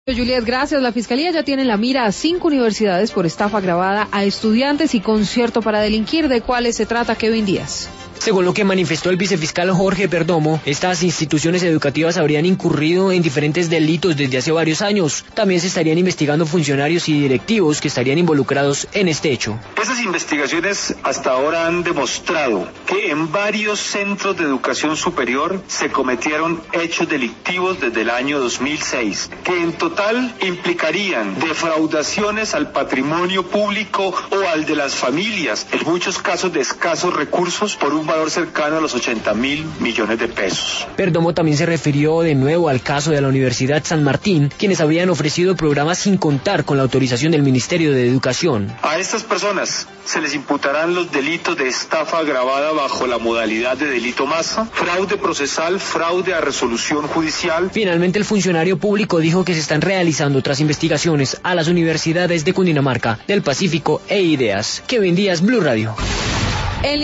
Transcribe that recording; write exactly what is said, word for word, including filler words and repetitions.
Juliet, gracias. La Fiscalía ya tiene en la mira a cinco universidades por estafa agravada a estudiantes y concierto para delinquir. ¿De cuáles se trata, Kevin Díaz? Según lo que manifestó el vicefiscal Jorge Perdomo, estas instituciones educativas habrían incurrido en diferentes delitos desde hace varios años. También se estarían investigando funcionarios y directivos que estarían involucrados en este hecho. Esas investigaciones hasta ahora han demostrado que en varios centros de educación superior se cometieron hechos delictivos desde el año dos mil seis, que en total implicarían defraudaciones al patrimonio público o al de las familias, en muchos casos de escasos recursos, por un valor cercano a los ochenta mil millones de pesos. Perdomo también se refirió de nuevo al caso de la Universidad San Martín, quienes habrían ofrecido programas sin contar con la autorización del Ministerio de Educación. A estas personas se les imputarán los delitos de estafa agravada bajo la modalidad de delito masa, fraude procesal, fraude a resolución judicial. Finalmente, el funcionario público dijo que se están realizando otras investigaciones a las universidades de Cundinamarca, del Pacífico e Ideas. Kevin Díaz, Blue Radio.